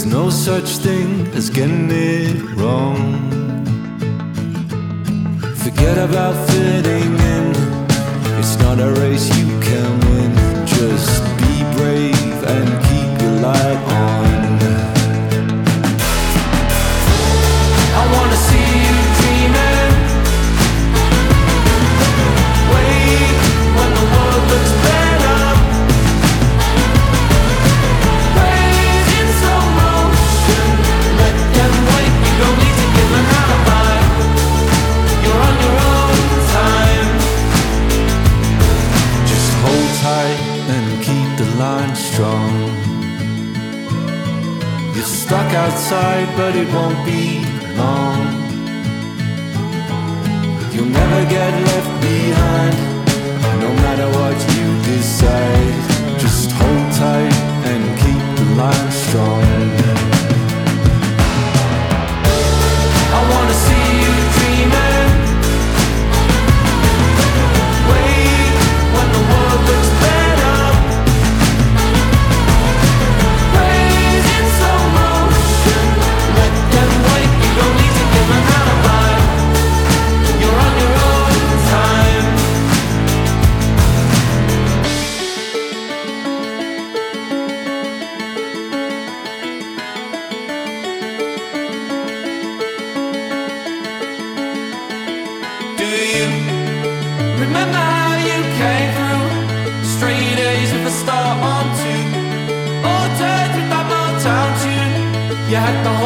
There's no such thing as getting it wrong. Forget about fitting in. It's not a race you can win. Just be brave and keep your light on. I wanna see you dreaming. Wait when the world looks better. Praise in slow motion. Let them wait. You don't need to give an alibi. You're on your own time. Just hold tight and keep the line strong. You're stuck outside, but it won't be long. You'll never get left behind, no matter what you decide. Just hold tight and keep the line strong. I wanna see you dreaming. Wait when the world looks better. Praise in slow motion. Let them wait. You don't need to give an alibi. You're on your own time. Do you remember how you came through? Straight A's with a star on two. All turns with that Motown tune. You had the